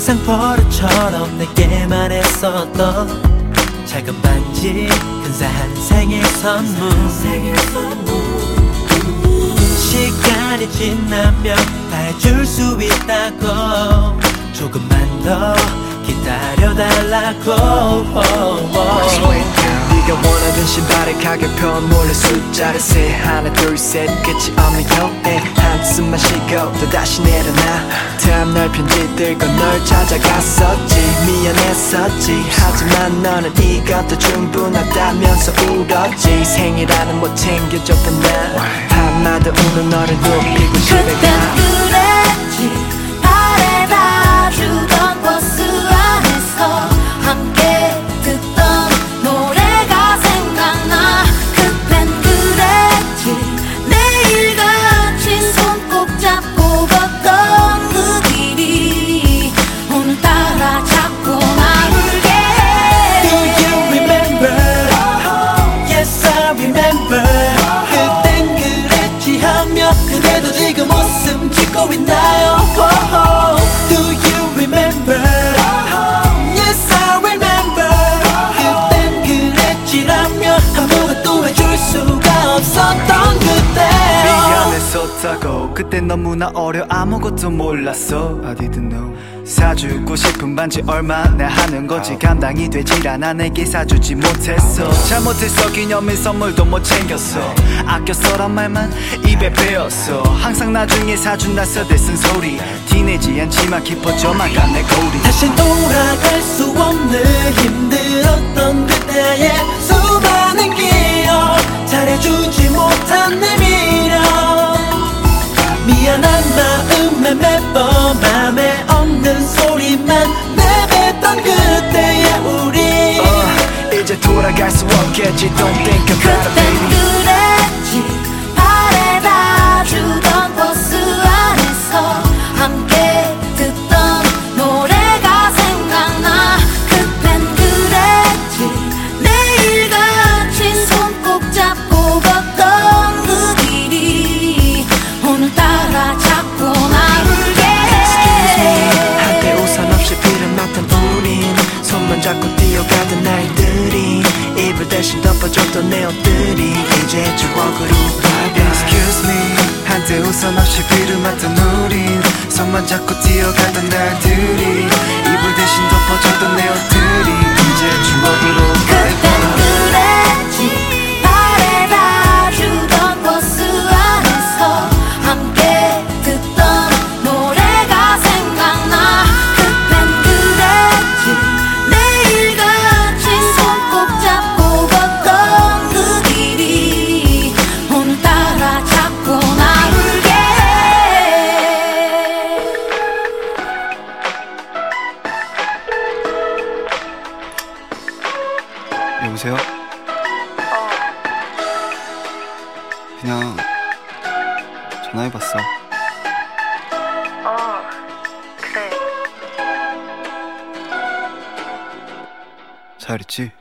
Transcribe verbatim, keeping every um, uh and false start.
항상 버릇처럼 내게만 했었던 작은 반지 근사한 생일 선물. 시간이 지나면 다 해줄 수 있다고 조금만 더 기다려달라고. 네가 원하던 신발의 가격표 몰래 숫자를 세. 하나 둘 셋 끝이 없는 겨울에 한숨만 쉬고 또다시 내려놔. 다음날 편지들 건 널 찾아갔었지. 미안했었지. 하지만 너는 이것도 충분하다면서 울었지. 생일하는 못 챙겨줬던 날 밤마다 우는 너를 눕히고 집에 가. 그땐 그랬지. 바래다 주던 버스 안에서 함께 듣던 노래가 생각나. 그땐 그랬지. 매일같이 손 꼭 잡고 걷던 그 길이 오늘따라 자꾸 날 울게 해. Do you remember? Yes I remember. 그땐 그랬지 하며 그대도 지금 웃음 짓고 있나요? Do you remember? Yes I remember. 그땐 그랬지라며 아무것도 해줄 수가 없었던 그때. 미안했었다고. 그때 너무나 어려 아무것도 몰랐어. I didn't know. 사주고 싶은 반지 얼마나 하는 거지 감당이 되질 않아. 내게 사주지 못했어. 잘못했어. 기념일 선물도 못 챙겼어. 아껴 써란 말만 입에 배웠어. 항상 나중에 사준다 써대 쓴 소리 티내지 않지만 깊어져만 가 내 고리. 다신 돌아갈 수 없는 힘들었던 그때의 수많은 기억 잘해주지 못한 내 미련. 미안한 마음에 매번 맘에 없는 소리만 내뱉던 그때의 우리. uh, 이제 돌아갈 수 없겠지. Don't think about it baby. 그랬지. 바래다 주던 버스 안에서 함께 듣던 노래가 생각나. 그땐 그랬지. 매일같이 손 꼭 잡고 걷던 그 길이 오늘따라 자꾸 날 울게 해. 한때 우산 없이 비를 맞던 우린 손만 잡고 뛰어가던 날들이 이불 대신 덮어줬던 내 옷들이 이제 추억으로 bye-bye. Excuse me. 한때 우산 없이 비를 맞던 우린 손만 잡고 뛰어가던 날들이 이불 대신 덮어줬던 내 옷들이 이제 추억으로 그땐 bye-bye. 그랬지. 바래다 주던 버스 안에서 함께 듣던 노래가 생각나. 그땐 그랬지. 매일같이 손 꼭 잡고 걷던 그 길이 오늘따라 자꾸 날 울게 해. 여보세요? 그냥 전화해봤어. 어, 그래. 잘 있지?